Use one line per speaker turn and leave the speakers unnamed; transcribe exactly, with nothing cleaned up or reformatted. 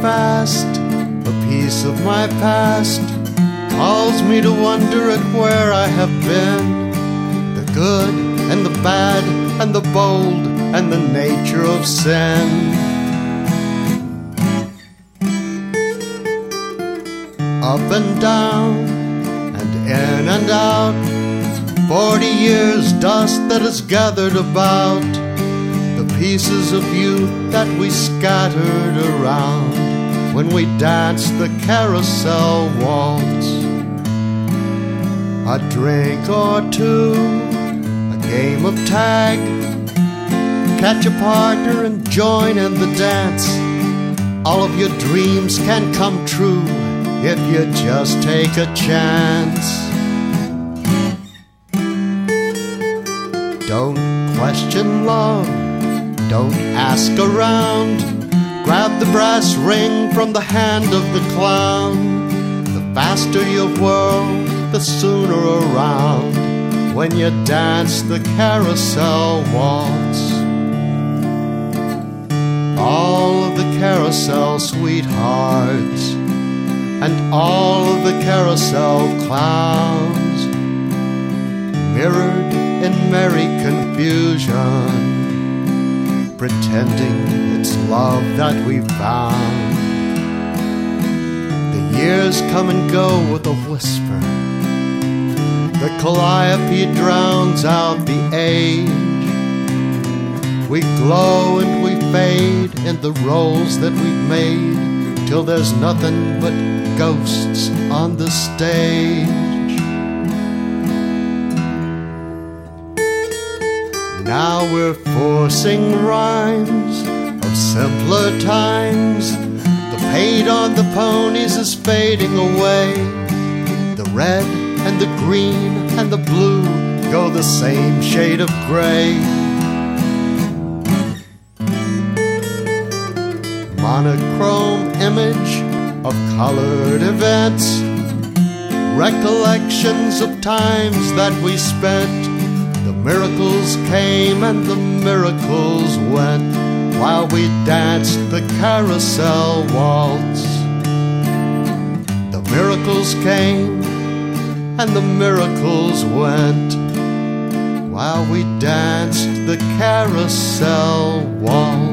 fast. A piece of my past calls me to wonder at where I have been. The good and the bad and the bold and the nature of sin. Up and down and in and out, forty years dust that has gathered about the pieces of you that we scattered around when we danced the carousel waltz. A drink or two, a game of tag, catch a partner and join in the dance. All of your dreams can come true if you just take a chance. Don't question love, don't ask around. Grab the brass ring from the hand of the clown. The faster you whirl, the sooner around when you dance the carousel waltz. All of the carousel sweethearts and all of the carousel clowns, mirrored in merry confusion, pretending it's love that we found. The years come and go with a whisper. The calliope drowns out the age. We glow and we fade in the roles that we've made, till there's nothing but ghosts on the stage. Now we're forcing rhymes of simpler times. The paint on the ponies is fading away. The red and the green and the blue go the same shade of gray. Monochrome image of colored events, recollections of times that we spent. The miracles came and the miracles went while we danced the carousel waltz. The miracles came and the miracles went while we danced the carousel waltz.